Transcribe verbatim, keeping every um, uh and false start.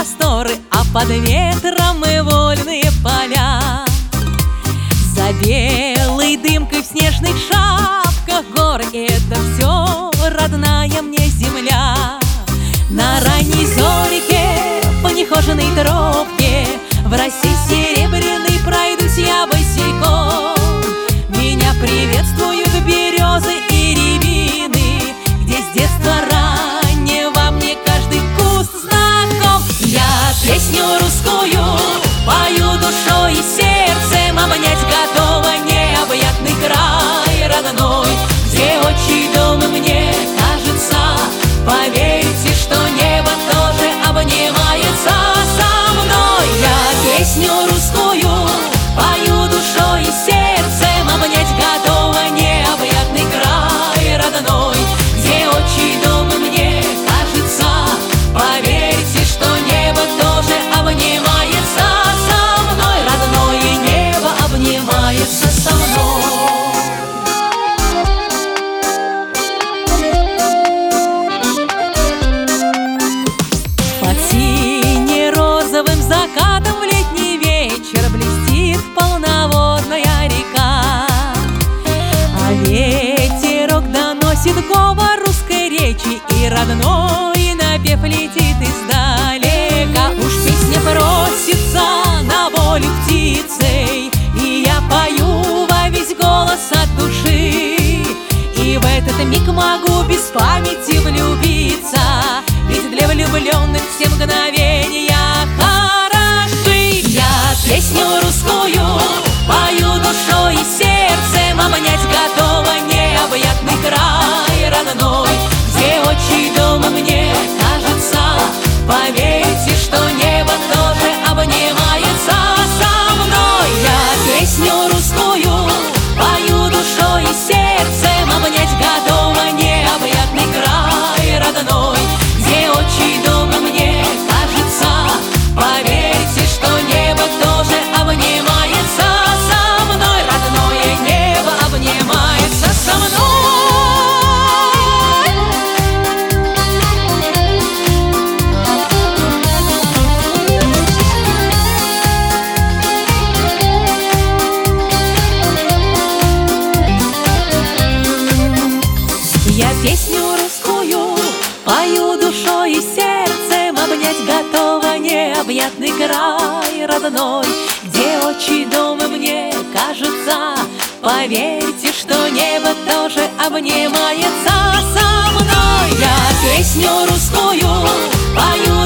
просторы, а под ветром мы вольные поля. За белой дымкой в снежных шапках гор, и это все родная мне земля. На ранней зорьке по нехоженной тропке в росе серебряной пройдусь я босиком. Меня приветствуют березы и рябины, где с детства раннего мне каждый куст знаком. Я песню русскую пою душой и сердцем, обнять готова необъятный край родной, где отчий дом мне кажется. Поверьте, что небо тоже обнимается со мной. Я песню русскую пою душой и сердцем, обнять готова необъятный край родной, где отчий дом мне кажется. Поверьте, что небо тоже обнимается со мной, родное небо обнимается со мной. Под сине-розовым закатом в летний вечер блестит полноводная река, а ветерок доносит говор русской речи, и родной напев летит издалека. Уж песня просится на волю птицей, и я пою во весь голос от души. И в этот миг могу без памяти влюбиться, ведь для влюбленных все мгновения хороши. Я песню русскую пою душой и сердцем, обнять готова необъятный край родной, где отчий дом мне кажется. Поверьте, что небо тоже обнимается со мной. Я песню русскую пою душой и сердцем, обнять готова необъятный край родной, где отчий дом мне кажется. Поверьте, что небо тоже обнимается со мной, родное небо обнимается со мной. Я песню русскую пою душой и сердцем, обнять готова необъятный край родной, где отчий дом мне кажется. Поверьте, что небо тоже обнимается со мной. Я песню русскую пою